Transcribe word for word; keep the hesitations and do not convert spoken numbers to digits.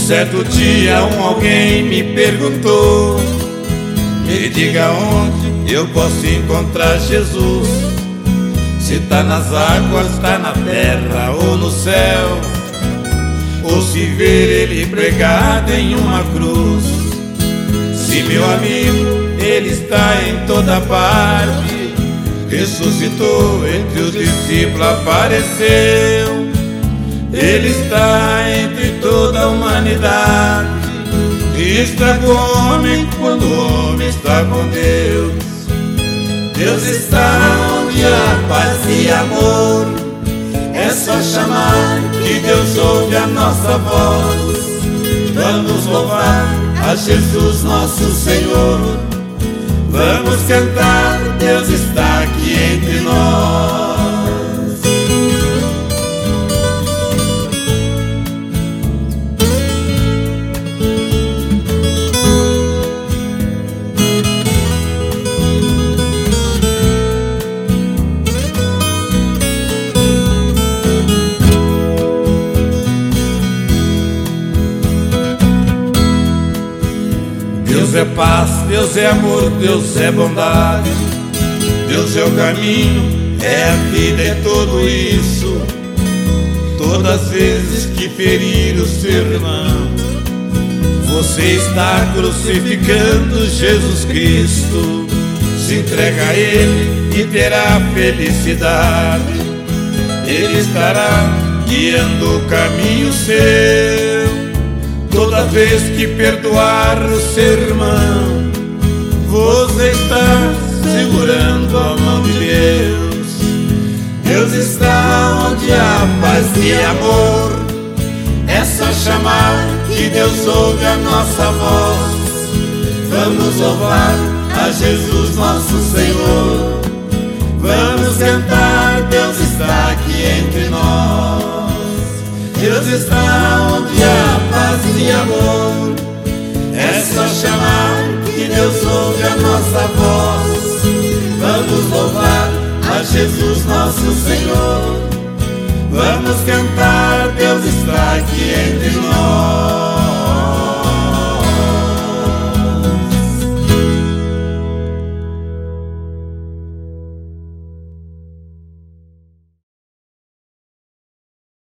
Certo dia um alguém me perguntou: me diga onde eu posso encontrar Jesus. Se tá nas águas, tá na terra ou no céu, ou se ver ele pregado em uma cruz. Se meu amigo, ele está em toda parte, ressuscitou, entre os discípulos apareceu. Ele está entre toda a humanidade, e está com o homem quando o homem está com Deus. Deus está onde há paz e amor, é só chamar que Deus ouve a nossa voz. Vamos louvar a Jesus nosso Senhor, vamos cantar, Deus está aqui entre nós. Deus é paz, Deus é amor, Deus é bondade, Deus é o caminho, é a vida e tudo isso. Todas as vezes que ferir o seu irmão, você está crucificando Jesus Cristo. Se entrega a Ele e terá felicidade, Ele estará guiando o caminho seu. Toda vez que perdoar o seu irmão, você está segurando a mão de Deus. Deus está onde há paz e amor, é só chamar que Deus ouve a nossa voz. Vamos louvar a Jesus nosso Senhor, vamos cantar, Deus está aqui entre nós. Deus está onde há paz e amor, é só chamar que Deus ouve a nossa voz. Vamos louvar a Jesus nosso Senhor, vamos cantar,